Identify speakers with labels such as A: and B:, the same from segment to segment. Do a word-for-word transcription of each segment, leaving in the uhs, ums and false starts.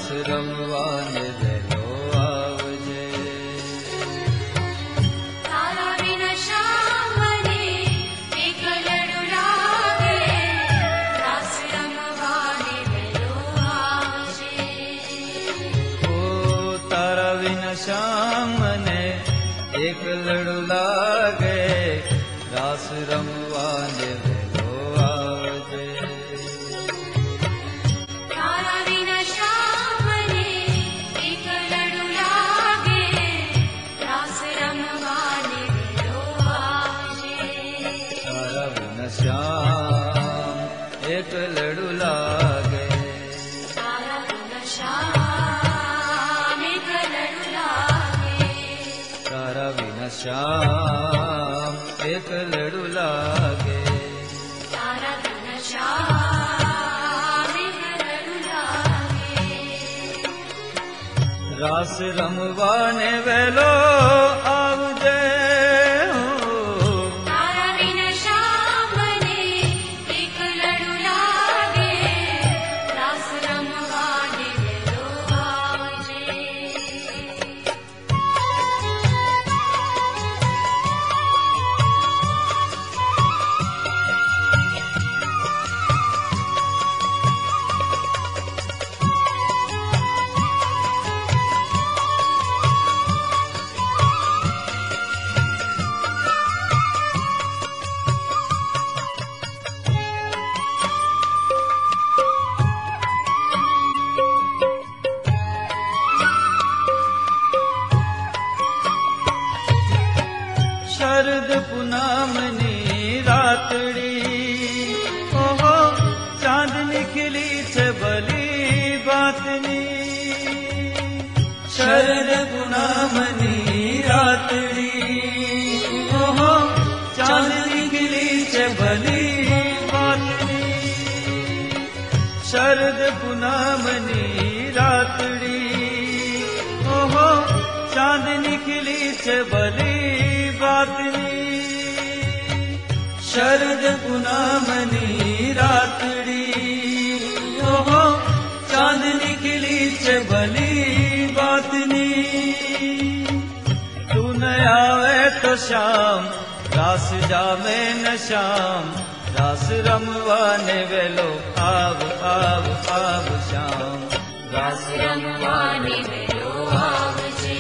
A: રમવાને વેલો આવજે.
B: તારા વિના શ્યામ મને એકલડું લાગે, રાસ રમવાને વેલો આવજે.
A: ઓ તારા વિના શ્યામ મને એકલડું લાગે, રાસ રમવાને વેલો આવજે.
B: તારા વિના શ્યામ મને એકલડું લાગે, રાસ રમવાને વેલો આવજે.
A: તારા વિના શ્યામ એકલડું લાગે,
B: તારા વિના શ્યામ એકલડું લાગે,
A: તારા વિના શ્યામ એકલડું લાગે.
B: તારા વિના શ્યામ એકલડું લાગે.
A: રાસ રમવાને વેલો આવજે.
B: તારા વિના શ્યામ મને એકલડું લાગે, રાસ રમવાને વેલો આવજે.
A: શરદ પૂનમની રાતડી, ઓહો ચાંદની ખીલી છે ભલી બાતની. શરદ પૂનમની રાતડી, ઓહો ચાંદની ખીલી છે ભલી બાતની. શરદ પૂનમની રાતડી, ઓહો ચાંદની ખીલી છે ભલી બાતની. શરદ પૂનમની રાતડી, ઓહો ચાંદની ખીલી છે ભલી બાતની. તું ન આવે તો શ્યામ રાસ જામે ન શ્યામ, રાસ રમવાને વેલો આવ આવ આવ શ્યામ, રાસ
B: રમવાને વેલો આવજે.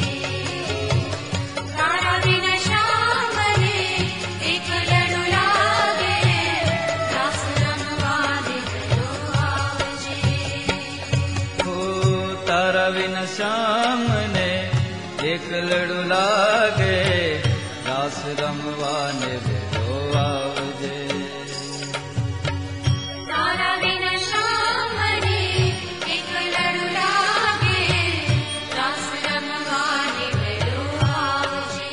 B: તારા વિના શ્યામ મને એકલડું લાગે, રાસ રમવાને વેલો આવજે.
A: હો તારા વિના શ્યામ મને એકલડું લાગે, રાસ રમવાને વેલો આવજે.
B: તારા વિના શ્યામ મને એકલડું લાગે, રાસ રમવાને વેલો આવજે.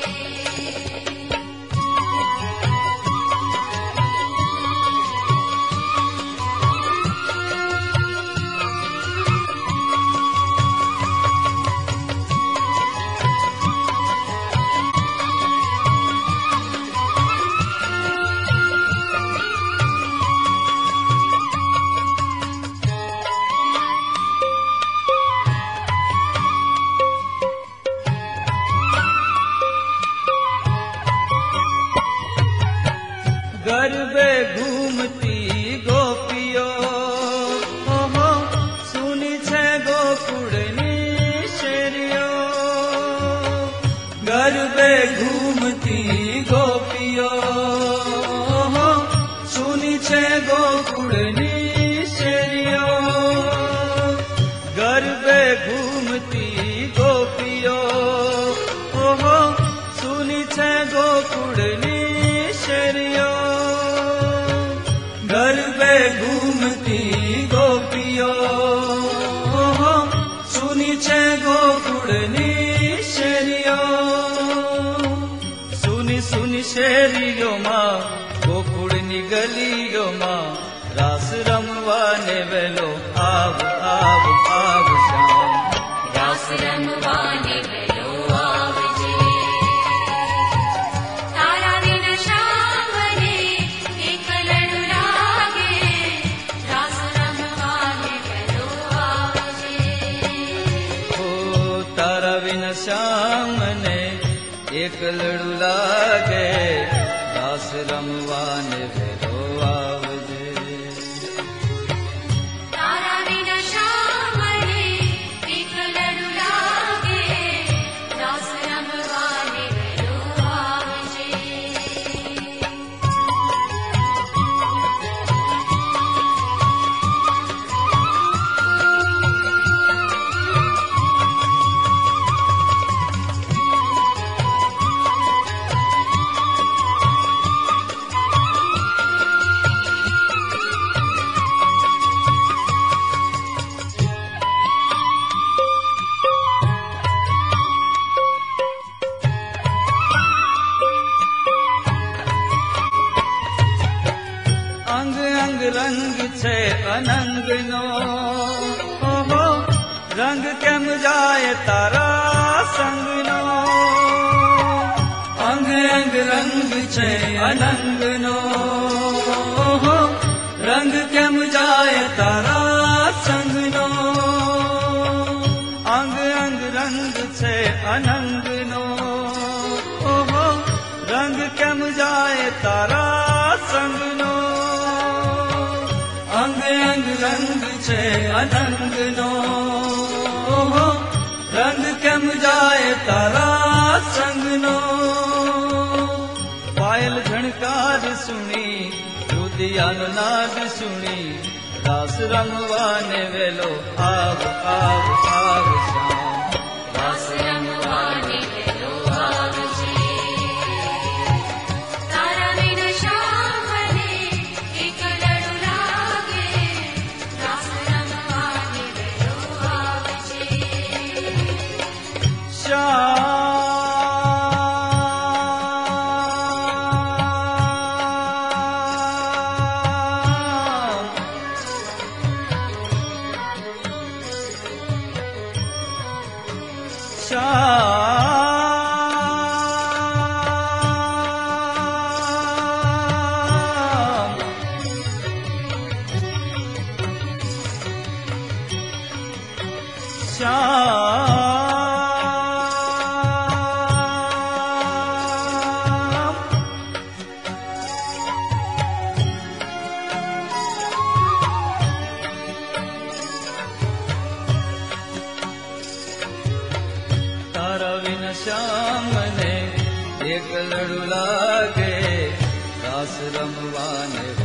A: ગરબે ઘૂમતી ગોપીઓ, ઓહો સુની છે ગોકુળની શેરીઓ. ગરબે ઘૂમતી ગોપીઓ, ઓહો સુની છે ગોકુળની શેરીઓ. ગરબે ઘૂમતી ગોપીઓ, ઓહો સુની છે ગોકુળની શેરીઓ. ગરબે ઘૂમતી ગોપીઓ, ઓહો સુની છે ગોકુળની શેરીઓ. સુની સુની શેરીઓમાં, ગોકુળની ગલીઓમાં, રાસ રમવાને વેલો આવ આવ આવ શ્યામ,
B: રાસ રમવાને વેલો આવજે. તારા વિના શ્યામ મને એકલડું લાગે, રાસ રમવાને વેલો આવજે.
A: श्याम ने एक लड़ू लागे, रास रमवाने वेलो आवजे।
B: तारा विना श्याम ने एक लड़ू लागे, रास रमवाने वेलो आवजे।
A: अंग अंग रंग छे अनंग नो, ओहो रंग केम जाए तारा संग नो। अंग अंग रंग छे अनंग नो, ओहो रंग केम जाए तारा संग नो। अंग अंग रंग छे अनंग नो, ओहो रंग केम जाए तारा संग नो। अंग अंग रंग छे अनंग नो, ओहो रंग केम जाए तारा संग नो। पायल झणकार सुनी, रुदियानो नाद सुनी, रास रमवाने वेलो आव आव आव श्याम।
B: रास रमवाने वेलो आवजे। तारा विना श्याम ने एक लड़ू लागे, रास रमवाने वेलो आवजे।
A: श्याम श्याम श्याम तारा विना श्याम ने एक लड़ू लागे, रास रमवाने